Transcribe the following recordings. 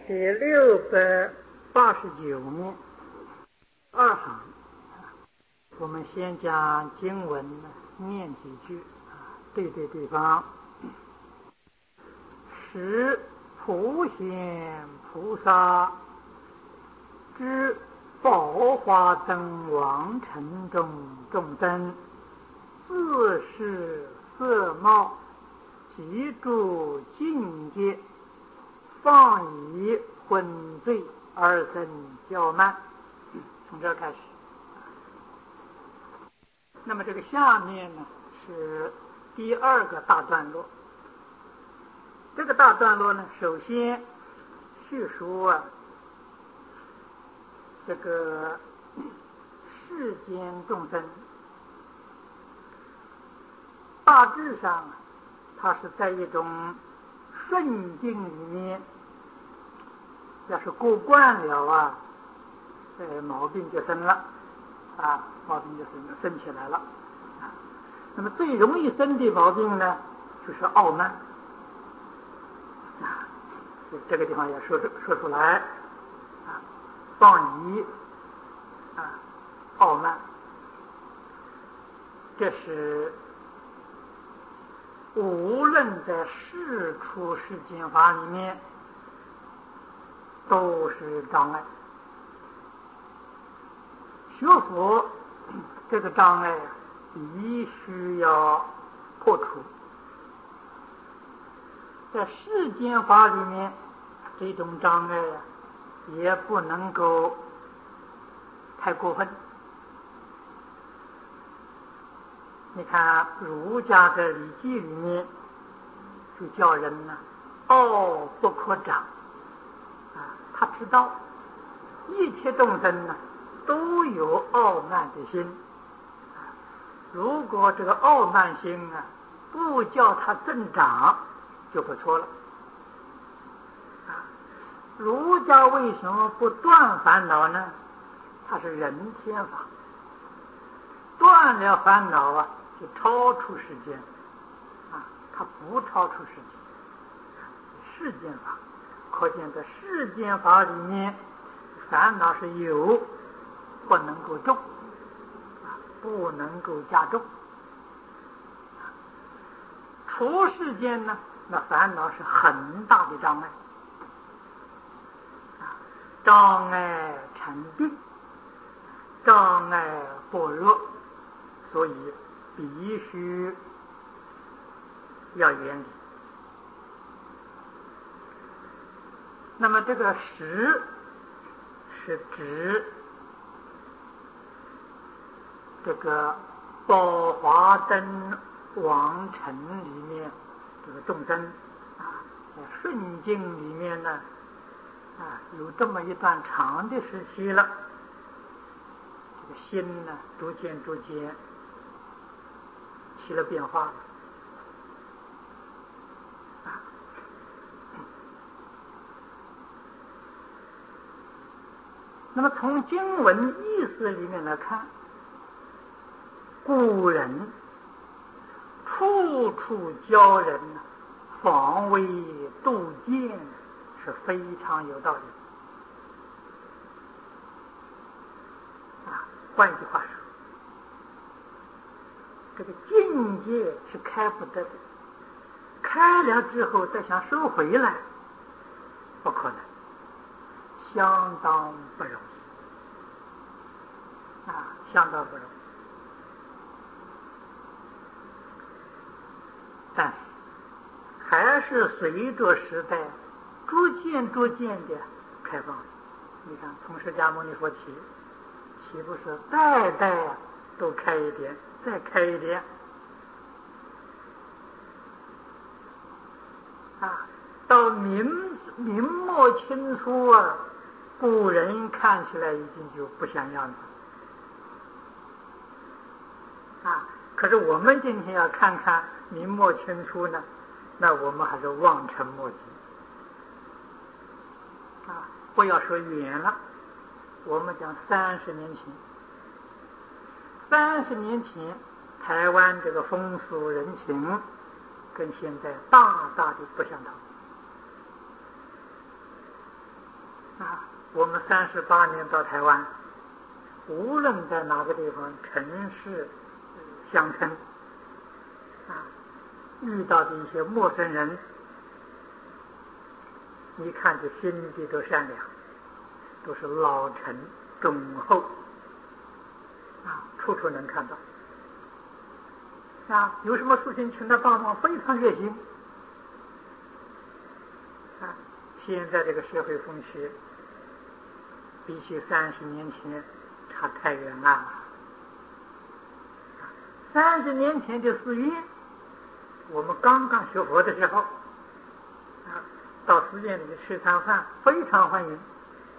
第689面2行，我们先将经文念几句，对对方。十普贤菩萨之宝华灯王城中众生，自是色貌，即住境界，放以昏醉而生骄慢。从这开始。那么这个下面呢是第2个大段落。这个大段落呢，首先叙述这个世间众生，大致上它是在一种顺境里面，要是过惯了毛病就生了毛病就生起来了那么最容易生的毛病呢，就是傲慢这个地方也说出来放逸傲慢，这是无论在世出世间法里面都是障碍。学佛这个障碍必须要破除。在世间法里面，这种障碍也不能够太过分。你看儒家的礼记里面就叫人傲不可长他知道一切众生都有傲慢的心如果这个傲慢心不叫它增长就不错了儒家为什么不断烦恼呢？它是人天法，断了烦恼就超出世间它不超出世间，世间法。可见在世间法里面，烦恼是有，不能够重不能够加重。出世间呢，那烦恼是很大的障碍障碍成定，障碍般若，所以必须要远离。那么这个十是指这个宝华灯王城里面这个众生在顺境里面呢有这么一段长的时期了，这个心呢逐渐起了变化了那么从经文意思里面来看，古人处处教人防微杜渐是非常有道理换句话说，这个境界是开不得的，开了之后再想收回来不可能，相当不容易相当不容易。但是还是随着时代逐渐的开放。你看从释迦牟尼佛起不是代都开一点，再开一点到明末清初古人看起来已经就不像样子可是我们今天要看看明末清初呢，那我们还是望尘莫及不要说远了，我们讲30年前台湾这个风俗人情跟现在大的不相同我们38年到台湾，无论在哪个地方，城市、乡村，遇到的一些陌生人，一看就心地都善良，都是老成忠厚，处处能看到。有什么事情请他帮忙，非常热心。现在这个社会风气，比起30年前差太远了。30年前的寺院，我们刚刚学佛的时候，到寺院里吃餐饭非常欢迎。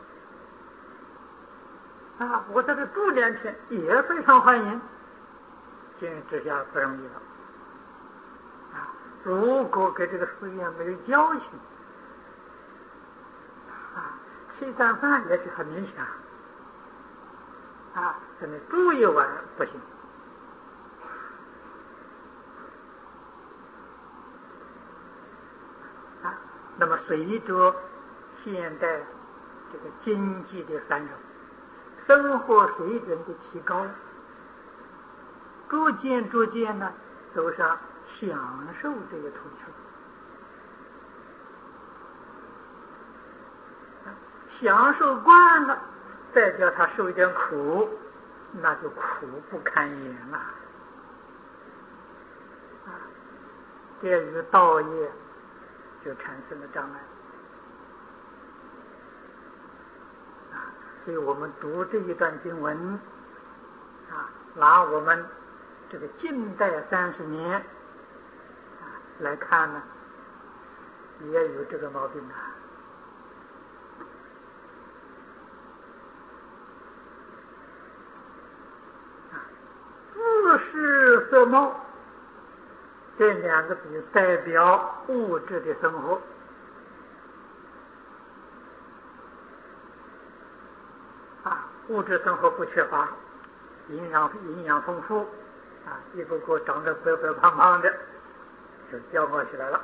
我在这住2天也非常欢迎。今日之下不容易了。如果跟这个寺院没有交情，吃餐饭也是很勉强。在那住一晚不行。那么随着现代这个经济的繁荣，生活水准的提高，逐渐呢走上享受这个途径。享受惯了，再叫他受一点苦，那就苦不堪言了。这与道业就产生了障碍。所以我们读这一段经文，拿我们这个近代30年来看呢，也有这个毛病。自是色貌，这2个字代表物质的生活。物质生活不缺乏，营养丰富，一个个长得白白胖胖的，就骄傲起来了。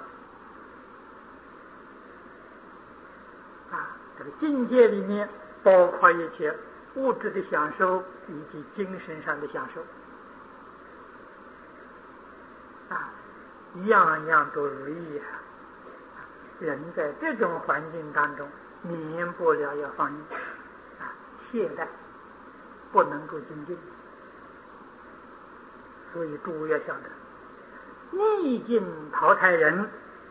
这个境界里面包括一切物质的享受以及精神上的享受，样样都如意。人在这种环境当中，免不了要放逸，懈怠，不能够精进。所以诸位要晓得，逆境淘汰人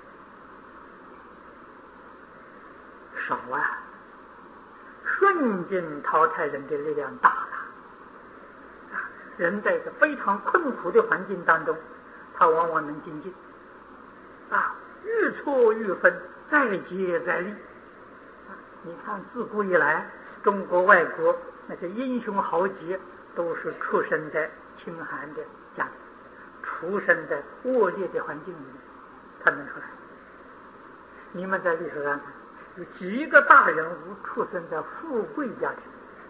少顺境淘汰人的力量大了。人在一个非常困苦的环境当中，他往往能精进，愈挫愈奋，再接再厉。你看自古以来，中国外国那些英雄豪杰都是出生在清寒的家庭，出生在恶劣的环境里面，他能出来。你们在历史上看，有几个大人物出生在富贵家庭？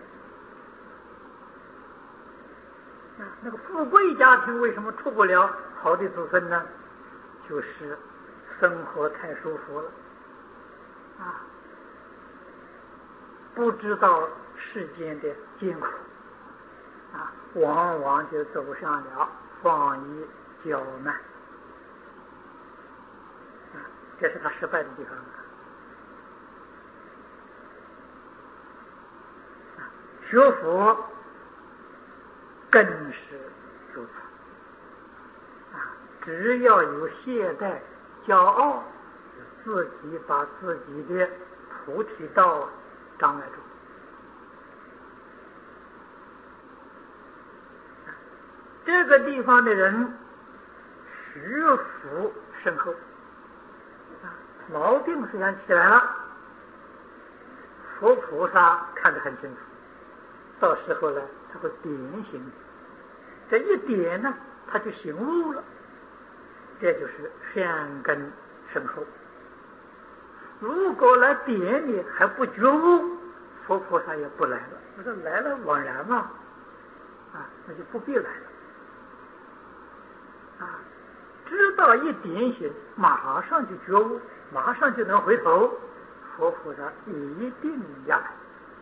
那个富贵家庭为什么出不了好的子孙呢？就是生活太舒服了，不知道世间的艰苦，往往就走上了放逸骄慢，这是他失败的地方。学佛更是如此，只要有懈怠、骄傲，自己把自己的菩提道障碍住。这个地方的人学福深厚，毛病虽然起来了，佛菩萨看得很清楚，到时候呢他会点醒，这一点呢他就醒悟了，这就是善根深厚。如果来点你还不觉悟，佛菩萨也不来了。我说来了枉然嘛，那就不必来了。知道一点醒，马上就觉悟，马上就能回头， 佛菩萨一定要来。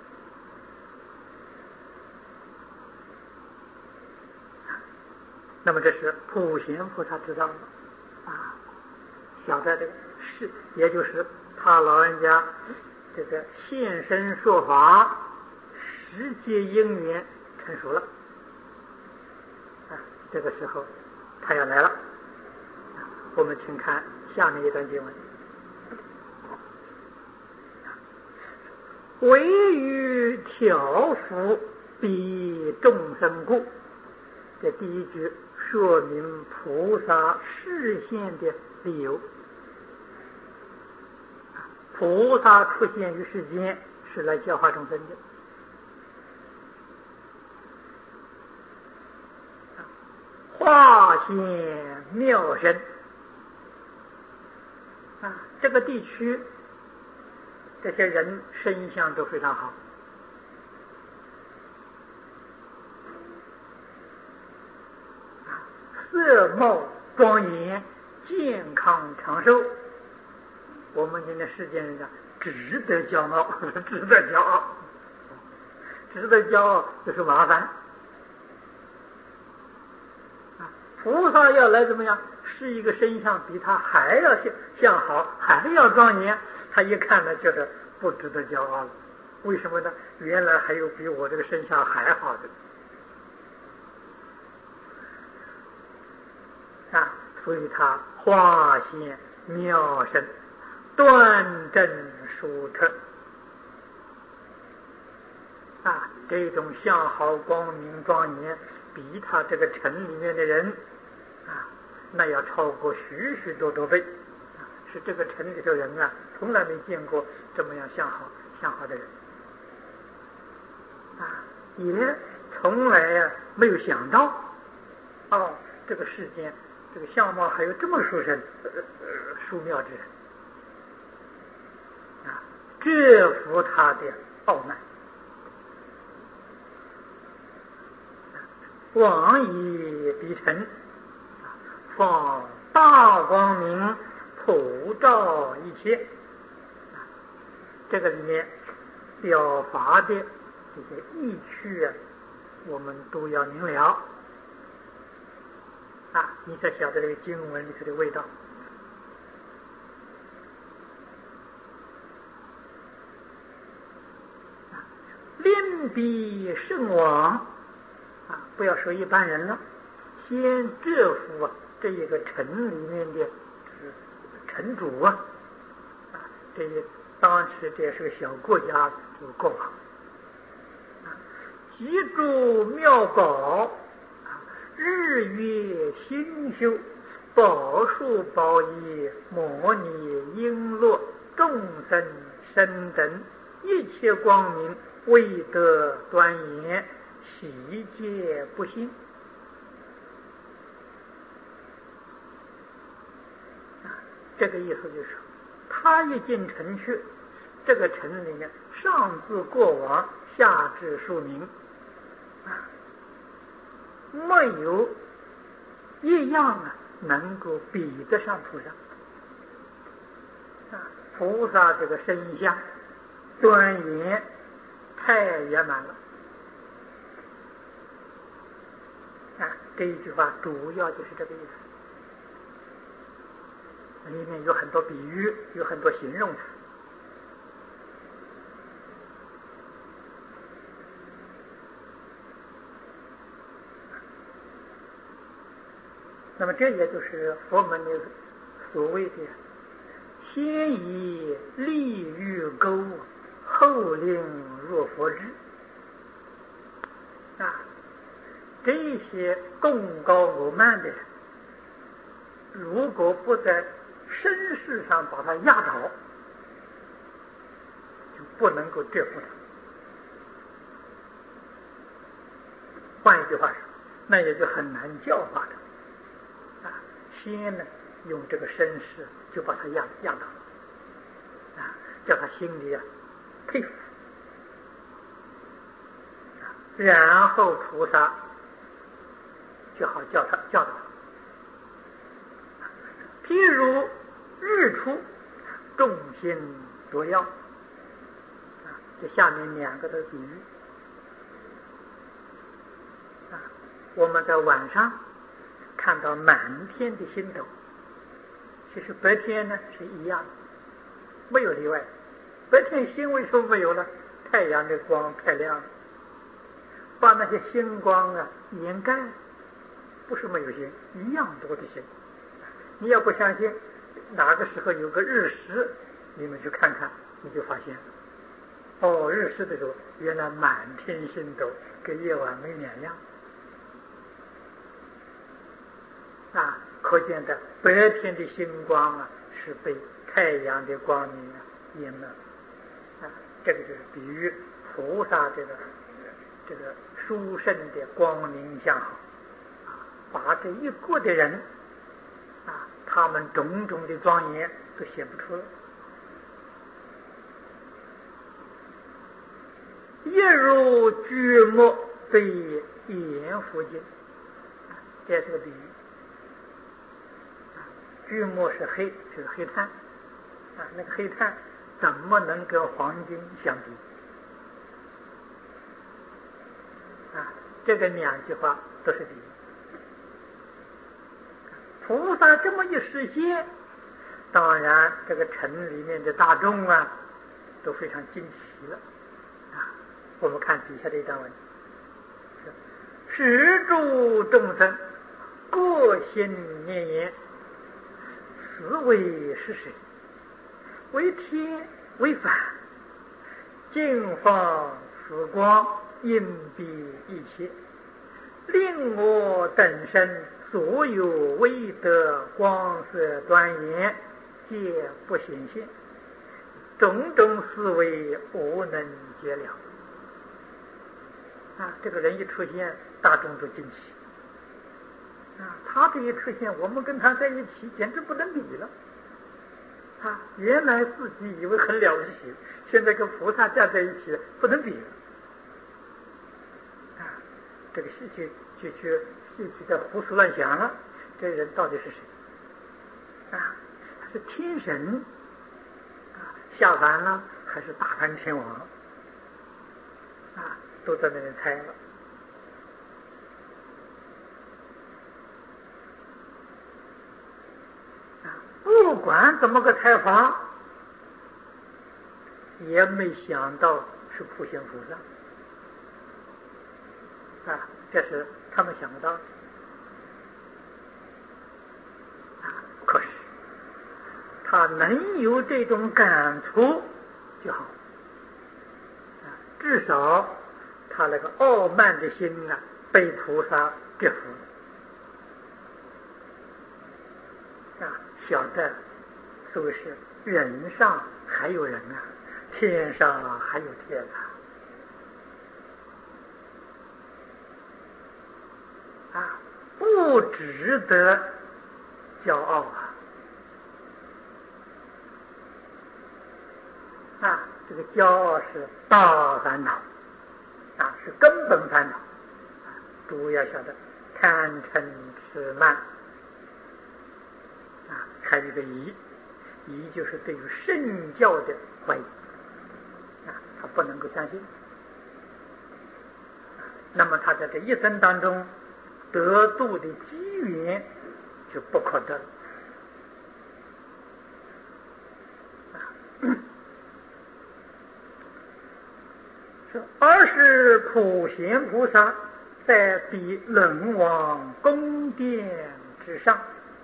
那么这是普贤菩萨知道了啊，晓得这个是，也就是他老人家这个现身说法，时节因缘成熟了啊，这个时候他要来了。我们请看下面一段经文：唯于调伏彼众生故。这第一句说明菩萨示现的理由。菩萨出现于世间是来教化众生的。化现妙身啊，这个地区这些人身相都非常好，色貌庄严，健康长寿。我们今天世间人讲，值得骄傲，值得骄傲，值得骄傲就是麻烦。菩萨要来怎么样？是一个身相比他还要相好，还要庄严，他一看呢，觉得不值得骄傲了。为什么呢？原来还有比我这个身相还好的啊！所以他化现妙身，端正殊特啊！这种相好光明庄严，比他这个城里面的人啊，那要超过许许多多倍啊！是这个城里的人啊，从来没见过这么样相好的人啊，也从来没有想到哦，这个世间这个相貌还有这么殊胜殊妙之人啊，折服他的傲慢。往以彼尘，放大光明，普照一切。这个里面表法的这些意趣啊，我们都要明了啊，你才晓得这个经文里头的味道。令彼圣王啊，不要说一般人了，先折服这一个城里面的城主啊，这当时这是个小国家有国王，集诸妙宝，日月星宿，宝树宝衣，摩尼璎珞，众生身等，一切光明，未得端严，悉皆不信。这个意思就是，他一进城去，这个城里面上至国王，下至庶民，没有一样能够比得上菩萨。菩萨这个身相端严太圆满了这一句话主要就是这个意思。里面有很多比喻，有很多形容词。那么这也就是佛门的所谓的先以利欲钩，后令入佛智这些功高我慢的人，如果不在身世上把他压倒，就不能够折服他。换一句话说，那也就很难教化他先呢用这个身世就把他压倒叫他心里佩服然后菩萨就好教导。譬如日出，众星夺耀这下面两个的比喻啊，我们在晚上看到满天的星斗，其实白天呢是一样的，没有例外。白天星为什么没有了？太阳的光太亮了，把那些星光啊掩盖，不是没有星，一样多的星。你要不相信，哪个时候有个日食，你们去看看，你就发现哦，日食的时候原来满天星斗，跟夜晚没两样啊，可见的白天的星光啊是被太阳的光明啊淹没啊，这个就是比喻菩萨这个殊胜的光明相好啊，把这一国的人啊，他们种种的庄严都显不出来。一如巨木被盐覆尽，这是个比喻。巨木是黑，就是黑炭啊，那个黑炭怎么能跟黄金相比啊？这个两句话都是比喻。菩萨这么一实现，当然这个城里面的大众啊都非常惊奇了啊。我们看底下的一段文，十诸众生各心念言，此为是谁？为天为反，净放此光，应蔽一切，令我等身所有威德光色端严，皆不显现，种种思维无能解了啊！这个人一出现，大众都惊奇啊！他这一出现，我们跟他在一起，简直不能比了啊！原来自己以为很了不起，现在跟菩萨站在一起，不能比了啊！这个就在胡思乱想了，这人到底是谁啊？是天神啊下凡了，还是大梵天王啊？都在那里猜了啊！不管怎么个猜法，也没想到是普贤菩萨啊！这是他们想不到的啊！可是他能有这种感触就好啊，至少他那个傲慢的心啊，被菩萨折服啊，晓得所谓是人上还有人啊，天上还有天啊，不值得骄傲啊！这个骄傲是大烦恼啊，是根本烦恼。诸位要晓得，贪嗔痴慢啊，还有一个疑，疑就是对于圣教的怀疑啊，他不能够相信。那么他在这一生当中得度的机缘就不可得了而是普贤菩萨在彼轮王宫殿之上，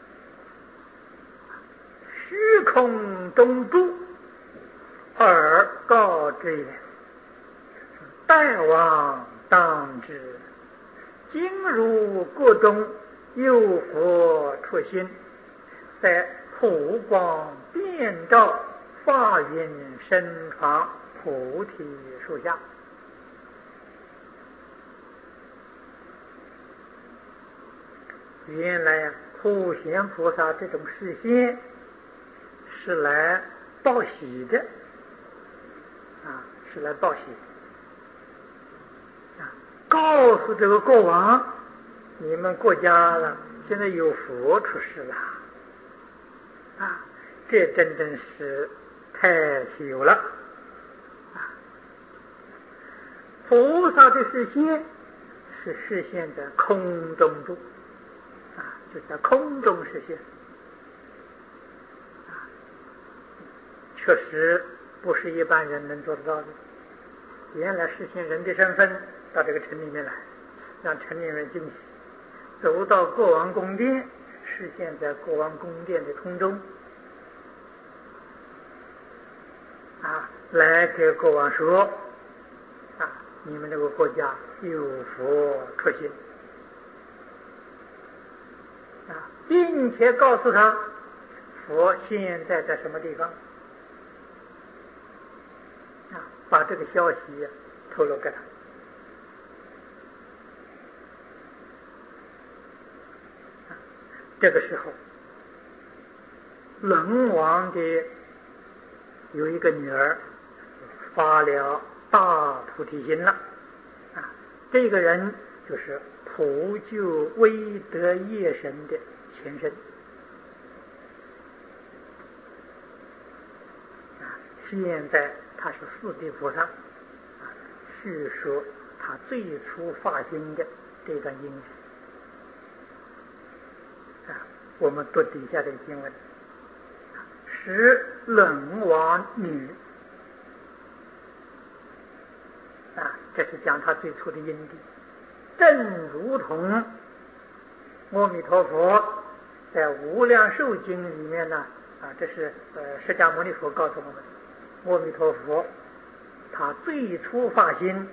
虚空中住，而告之言：大王当知，今如国中有佛出现，在普光遍照法云身旁菩提树下。原来普贤菩萨这种示现是来报喜的啊，是来报喜啊，告诉这个国王，你们国家了现在有佛出世了啊，这真是太稀有了啊！ 菩萨的实现是实现在空中住，就在空中实现，确实不是一般人能做得到的。原来实现人的身份到这个城里面来，让城里人惊喜，走到国王宫殿，实现在国王宫殿的空中，来给国王说，你们这个国家有佛出现，并且告诉他佛现在在什么地方，把这个消息透露给他。这个时候，轮王的有一个女儿发了大菩提心了，这个人就是普救威德业神的前身，现在他是四地菩萨，叙说他最初发心的这段因缘。我们读底下的经文，是轮王女，这是讲他最初的因地，正如同阿弥陀佛在无量寿经里面呢，这是释迦牟尼佛告诉我们，阿弥陀佛他最初发心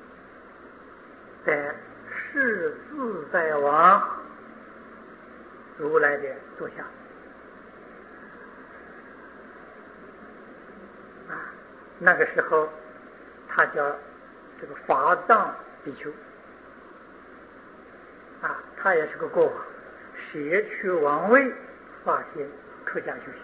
在世自在王如来的座下，那个时候他叫这个法藏比丘，他也是个国王，舍去王位，发心出家修行。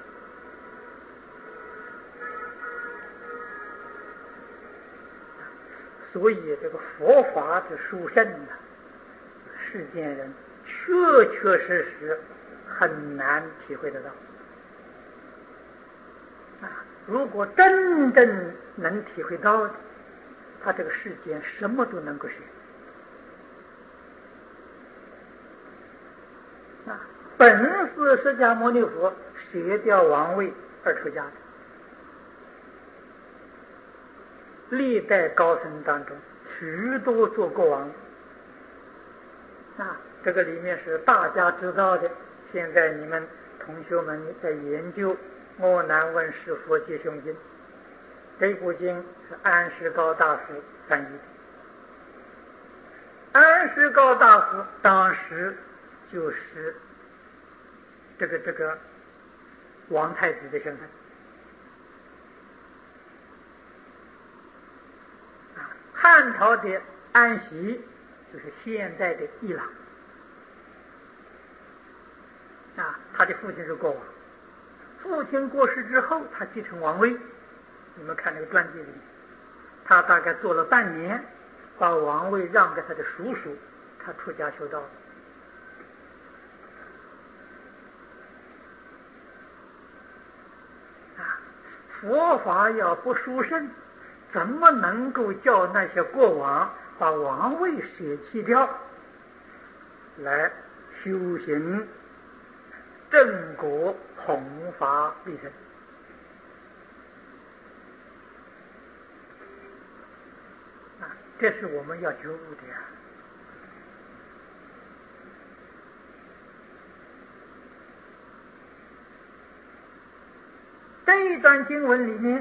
所以这个佛法之殊胜世间人确确实实很难体会得到。如果真正能体会到的，他这个世间什么都能够学。本是释迦牟尼佛舍掉王位而出家的，历代高僧当中许多做国王，这个里面是大家知道的。现在你们同学们在研究《阿难问事佛吉凶经》，这部经是安世高大师翻译的。安世高大师当时就是这个王太子的身份，汉朝的安息就是现在的伊朗，他的父亲是国王，父亲过世之后他继承王位，你们看那个传记里，他大概做了半年，把王位让给他的叔叔，他出家修道了。佛法要不殊胜，怎么能够叫那些国王把王位舍弃掉，来修行正果弘法利生？这是我们要觉悟的呀。这一段经文里面，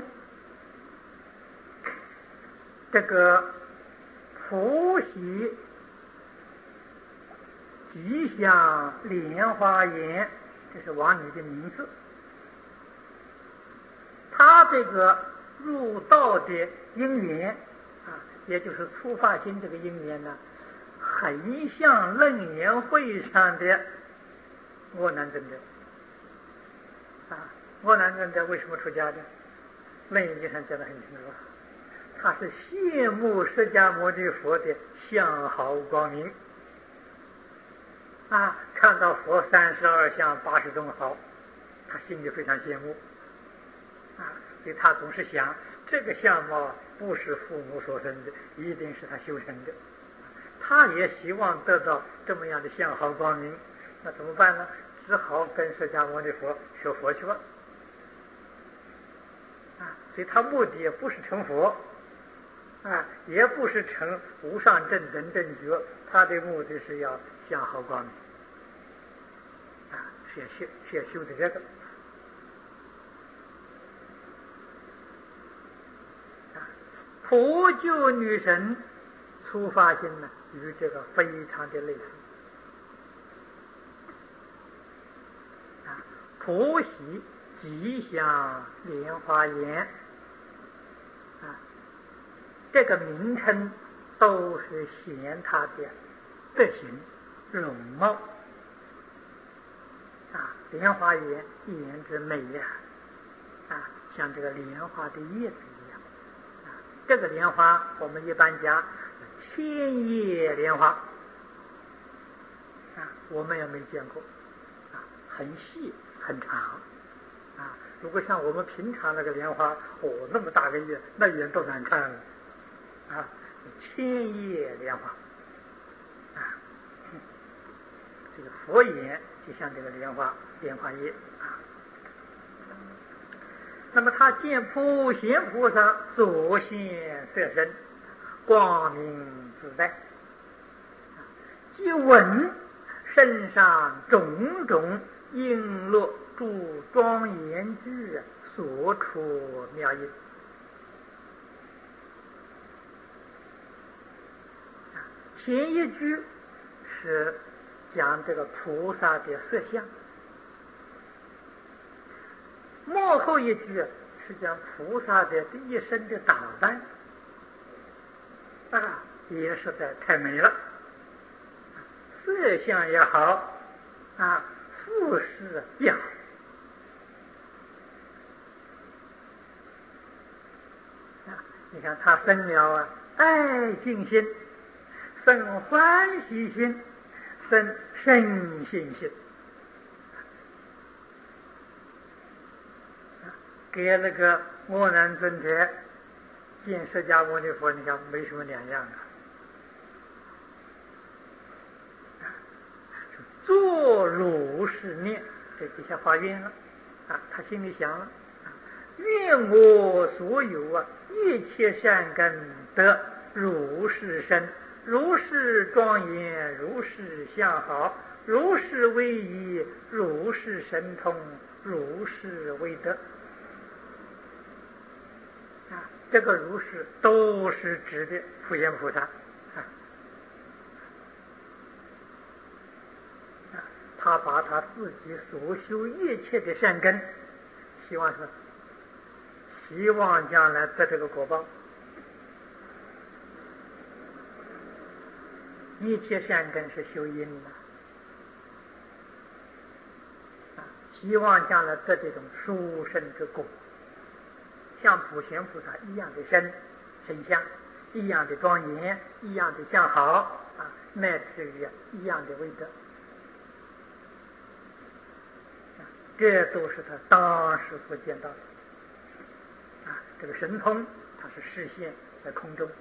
这个普喜吉祥莲花园，这是王女的名字。他这个入道的因缘也就是初发心这个因缘呢，很像楞严会上的阿难尊者。阿难尊者为什么出家的？楞严经上讲得很清楚，他是羡慕释迦牟尼佛的相好光明，看到佛32相80种好，他心里非常羡慕，所以他总是想这个相貌不是父母所生的，一定是他修成的。他也希望得到这么样的相好光明，那怎么办呢？只好跟释迦牟尼佛学佛去吧。所以他目的也不是成佛，也不是成无上正等正觉，他的目的是要相好光明，是要修的这个。普救女神出发心呢，与这个非常的类似。普喜吉祥莲花颜，这个名称都是显他的德行容貌。莲花颜，颜之美呀，像这个莲花的叶子一样。这个莲花我们一般讲千叶莲花，我们也没见过，很细很长，如果像我们平常那个莲花，那么大个叶，那眼都难看了，千叶莲花，这个佛眼就像这个莲花叶，那么他见普贤菩萨所现色身，光明自在，即闻身上种种璎珞诸庄严具所出妙音。前一句是讲这个菩萨的色相，末后一句是讲菩萨的一身的打扮，也实在太美了，色相也好，服饰也好，你看他生了爱敬心，生欢喜心，生胜信心，给那个阿难尊者见释迦牟尼佛，你看没什么两样做如是念，这底下发愿了，他心里想了，愿我所有一切善根得如是身，如是庄严，如是相好，如是威仪，如是神通，如是威德。这个如是都是指的普贤菩萨，他把他自己所修一切的善根，希望将来得这个果报。一切善根是修因的，希望将来得这种殊胜之果，像普贤菩萨一样的身相，一样的庄严，一样的相好，乃至于一样的威德，这都是他当时所见到的。这个神通它是实现在空中，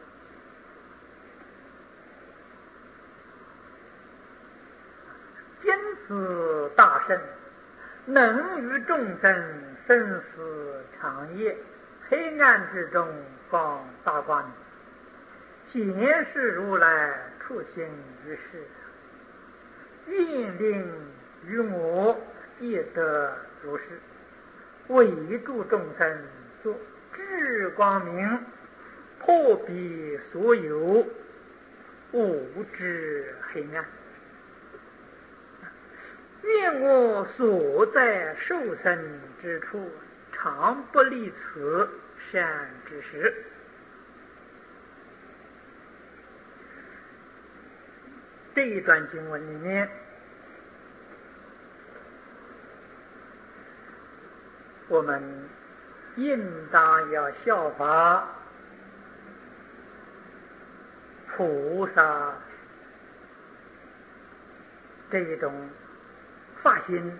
坚持大圣，能于众生生死长夜，黑暗之中放大光明，显示如来出现于世，愿令于我亦得如是，为助众生作智光明，破彼所有无知黑暗。愿我所在受生之处，常不离此善知识。这一段经文里面，我们应当要效法菩萨这一种发心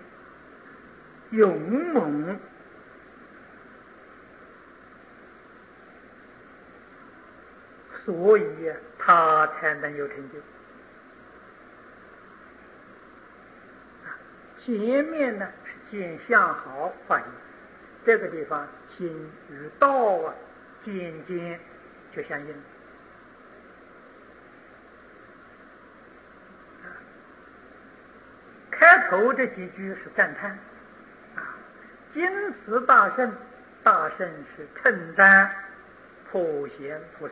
勇猛， 所以他才能有成就。前面呢是见相好化解，这个地方心与道渐渐就相应了。开头这几句是赞叹今此大圣，大圣是称赞普贤菩萨。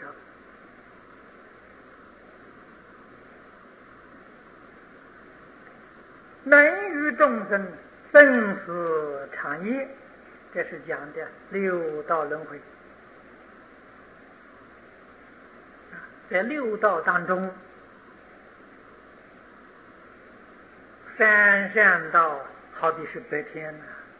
能与众生生死长业，这是讲的六道轮回。在六道当中，三善道好比是白天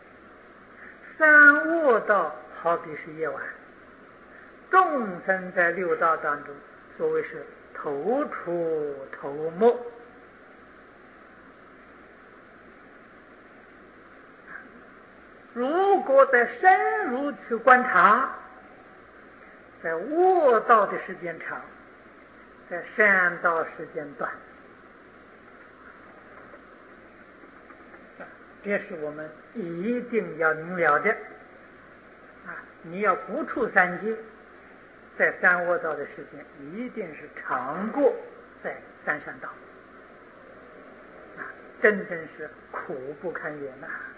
三恶道好比是夜晚。众生在六道当中，所谓是头出头没。如果再深入去观察，在恶道的时间长，在善道时间短，这是我们一定要明了的你要不出三界，在三恶道的时间一定是长过在三善道真正是苦不堪言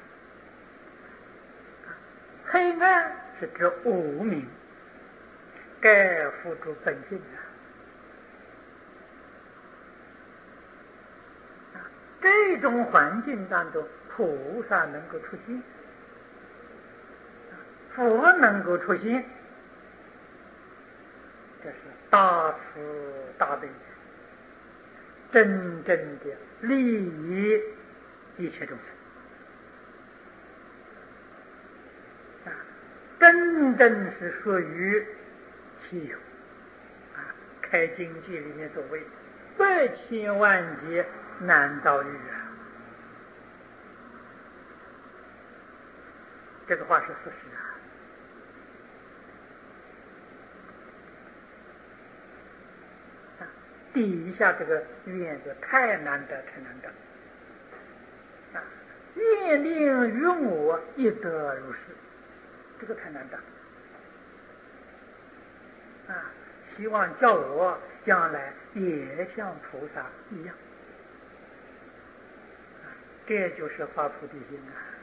黑暗是指无明，该付诸本性这种环境当中，菩萨能够出现，佛能够出现，这是大慈大悲，真正的利益一切众生真正是属于稀有开经记里面所谓百千万劫难遭遇这个话是事实底下这个愿就太难得太难得愿令于我亦得如是，这个太难得希望叫我将来也像菩萨一样这就是发菩提心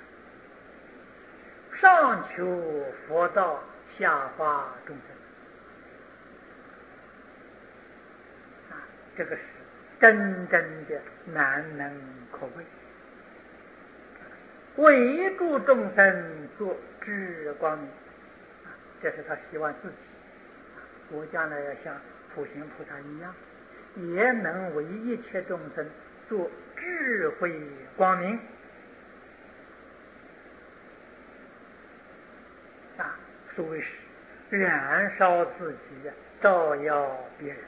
上求佛道，下化众生这个是真正的难能可贵。为助众生做智光明这是他希望自己我将来要像普贤菩萨一样，也能为一切众生做智慧光明所谓是燃烧自己照耀别人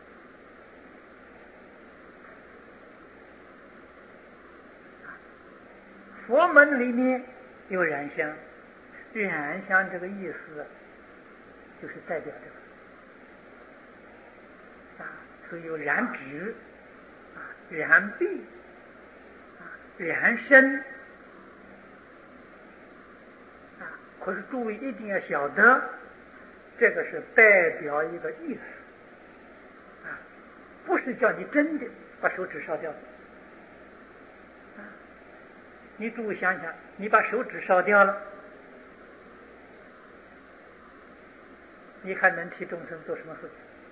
佛门里面有燃香，燃香这个意思就是代表这个所以有燃指燃臂燃身可是诸位一定要晓得，这个是代表一个意思不是叫你真的把手指烧掉你诸位想想，你把手指烧掉了，你还能替众生做什么事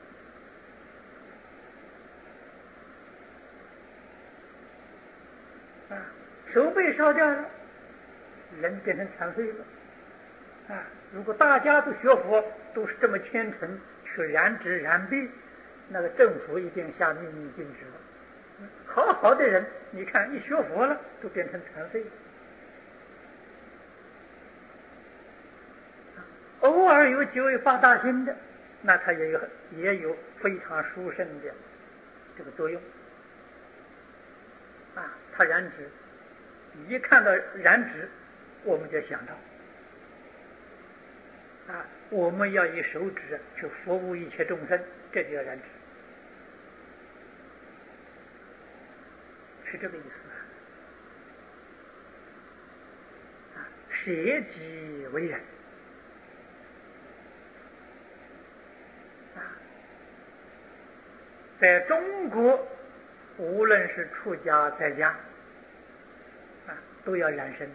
情手被烧掉了，人变成残废了如果大家都学佛，都是这么虔诚去燃指燃臂，那个政府一定下命令禁止了。好好的人，你看一学佛了，都变成残废。偶尔有几位发大心的，那他也有非常殊胜的这个作用他燃指，一看到燃指，我们就想到我们要以手指去服务一切众生， 这就要染指，是这个意思啊。舍己为人啊，在中国，无论是出家在家啊，都要染身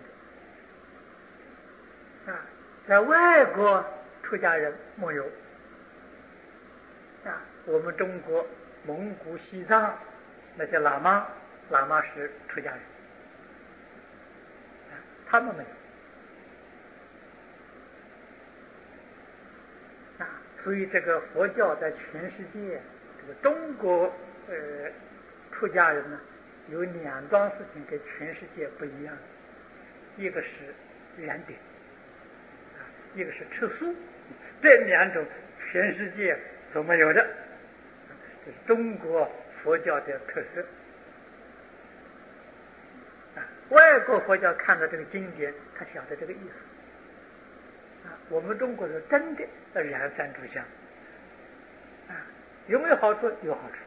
的啊。在外国出家人没有啊，我们中国、蒙古、西藏那些喇嘛是出家人啊，他们没有啊。所以这个佛教在全世界，这个中国出家人呢，有两桩事情跟全世界不一样，一个是染顶啊，一个是吃素，这两种全世界都没有的，这是中国佛教的特色啊。外国佛教看到这个经典，他晓得这个意思啊。我们中国是真的染三炷香啊，有没有好处？有好处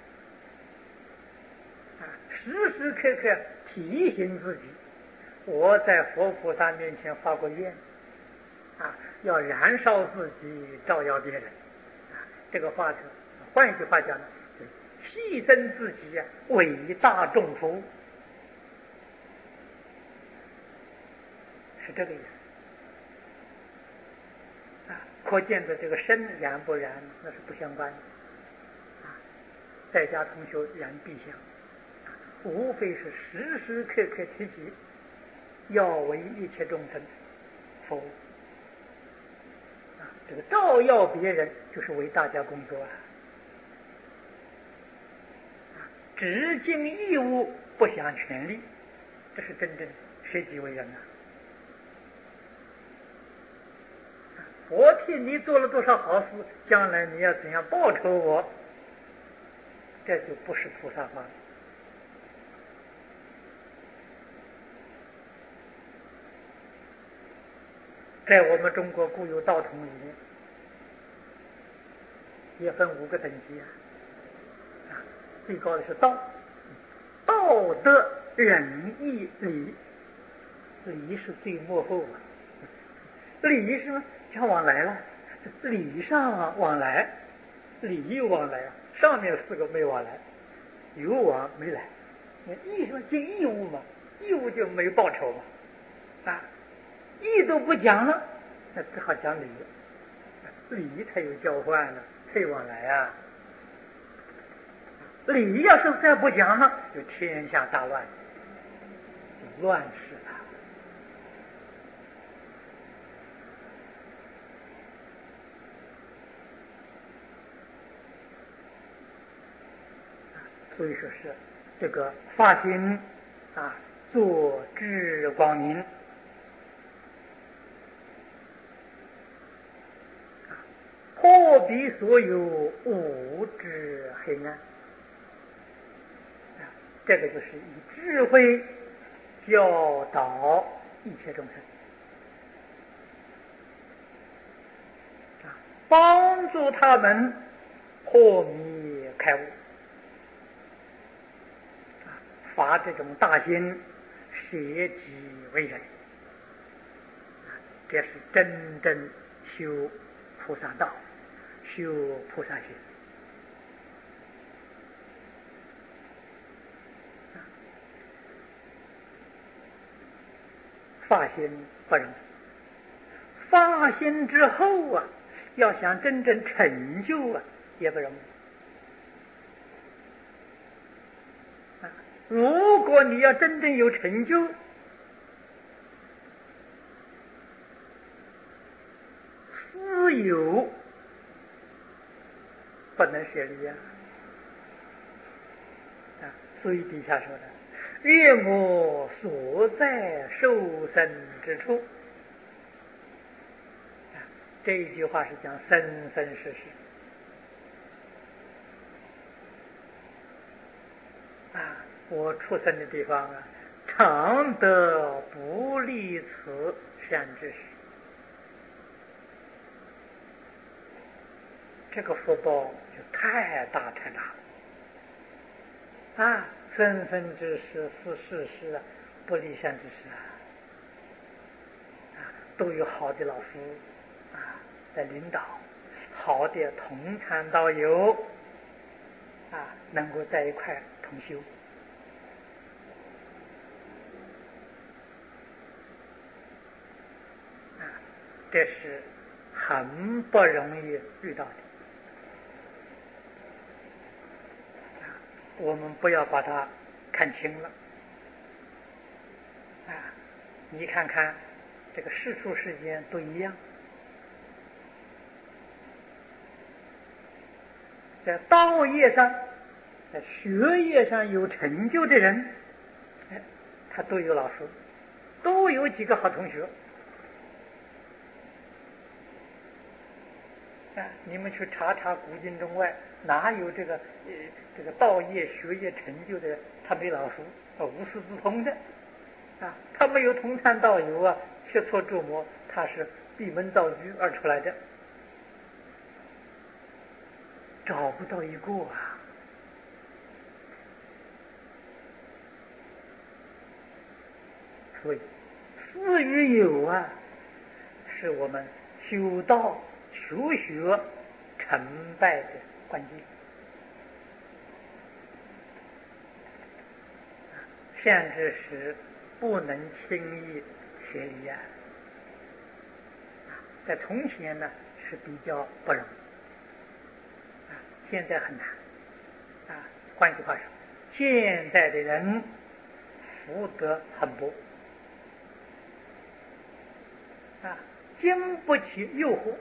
啊，时时刻刻提醒自己，我在佛菩萨面前发过愿啊，要燃烧自己，照耀别人啊。这个话是换一句话讲呢，牺牲自己啊，为大众服务，是这个意思啊。可见的这个身燃不燃那是不相关的啊。在家同修燃必香啊，无非是时时刻刻提起要为一切众生服务啊。这个照耀别人就是为大家工作啊。只尽义务，不想权利，这是真正舍己为人啊。我替你做了多少好事，将来你要怎样报酬我，这就不是菩萨法了。在我们中国固有道统里面，也分5个等级啊。最高的是道，道德、仁、义、礼，礼是最末后啊。礼是什么？讲往来了，礼尚往来，礼往来啊。上面4个没往来，有往没来。义什么？尽义务嘛，义务就没报酬嘛啊。义都不讲了，那只好讲礼，礼才有交换了，才有往来啊。礼要是再不讲了，就天下大乱，就乱世了。所以说是这个发心啊，做智光明，破彼所有无知黑暗啊。这个就是以智慧教导一切众生啊，帮助他们破迷开悟啊，发这种大心，舍己为人啊，这是真正修菩萨道，修菩萨心。发心不容易，发心之后啊，要想真正成就啊，也不容易啊。如果你要真正有成就，私有不能舍离啊。所以底下说的，愿我所在受生之处这一句话是讲生生世世啊，我出生的地方啊，常得不离此善知识这个福报就太大太大了啊！分分之事是事实啊，不离善之事啊！都有好的老师啊在领导，好的同参道友啊，能够在一块同修啊，这是很不容易遇到的。我们不要把它看清了啊！你看看这个世出世间都一样，在道业上、在学业上有成就的人，他都有老师，都有几个好同学啊！你们去查查古今中外，哪有这个道业学业成就的他没老师无师自通的啊？他没有同参道友啊，切磋琢磨，他是闭门造车而出来的，找不到一个啊！所以私与有啊，是我们修道求学成败的关键。善知识不能轻易学离啊！在从前呢是比较不容易啊，现在很难啊。换句话说，现在的人福德很薄啊，经不起诱惑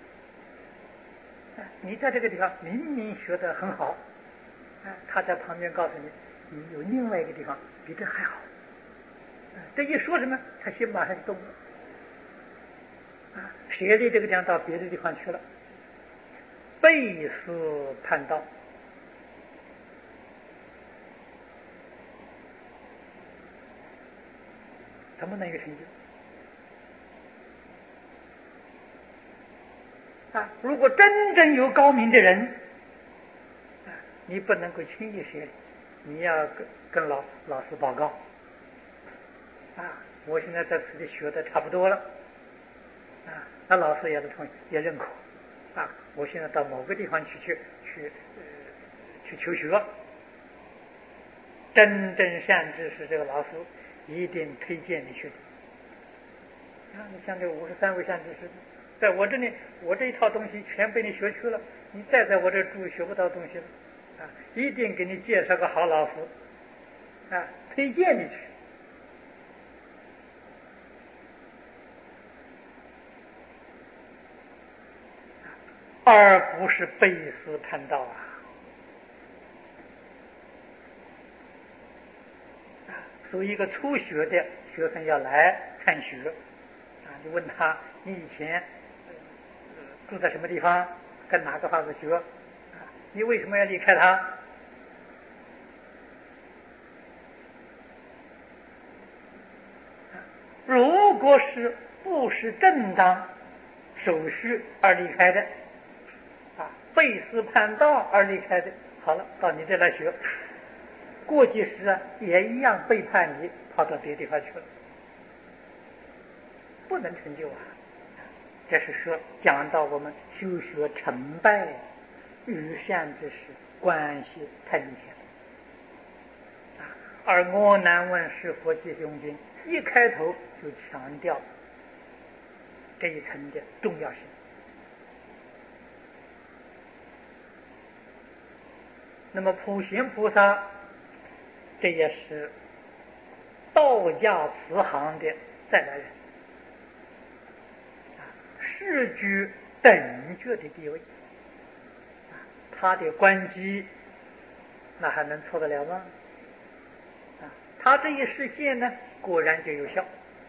啊。你在这个地方明明学得很好啊，他在旁边告诉你，你有另外一个地方比这还好。这一说什么，他心马上就动了啊！舍离这个地方到别的地方去了，背思叛道，怎么能有成就啊？如果真正有高明的人啊，你不能够轻易舍离，你要跟老师报告啊！我现在在此地学的差不多了啊，那老师也认可啊！我现在到某个地方去求学，真正善知识这个老师一定推荐你去的啊！你像这53位善知识，在我这里，我这一套东西全被你学去了，你再在我这住学不到东西了啊！一定给你介绍个好老师啊，推荐你去。而不是背思叛道啊！所以一个初学的学生要来看学啊，你问他你以前住在什么地方，跟哪个法子学啊？你为什么要离开他？如果是不是正当手续而离开的啊，背思叛道而离开的，好了，到你这来学，过几时啊，也一样背叛你，跑到别地方去了，不能成就啊！这是说讲到我们修学成败与善知识关系太明显了啊！而我难问是佛记胸经一开头就强调这一层的重要性。那么普贤菩萨，这也是道家慈航的再来人世居等觉的地位他的关机那还能错得了吗？他这一实现呢，果然就有效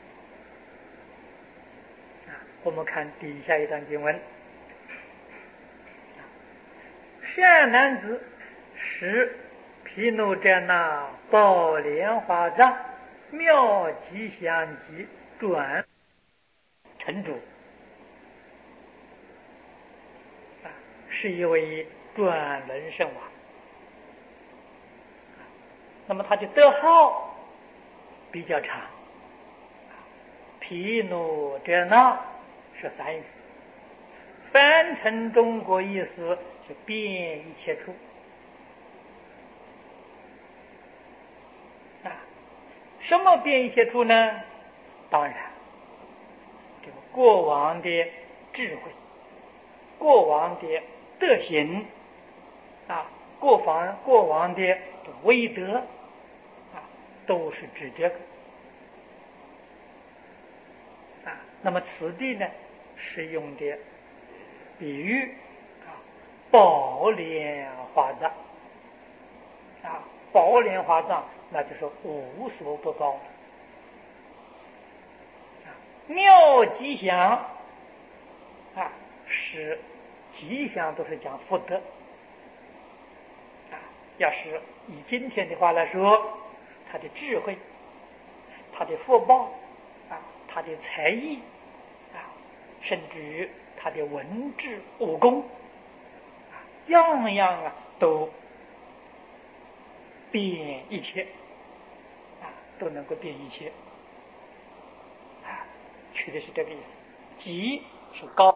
我们看底下一段经文，善男子使毗卢遮那宝莲花藏妙吉祥集转成主是一位转轮圣王。那么他的德号比较长，毗卢遮那是梵语，翻成中国意思是遍一切处。什么遍一切处呢？当然，这个过往的智慧、过往的德行过往的威德都是指这个那么此地呢，是用的比喻宝莲华藏宝莲华藏，那就是无所不包妙吉祥是吉祥都是讲福德要是以今天的话来说，他的智慧、他的福报他的才艺甚至于他的文治武功样样都遍一切都能够遍一切取的是这个意思。吉是高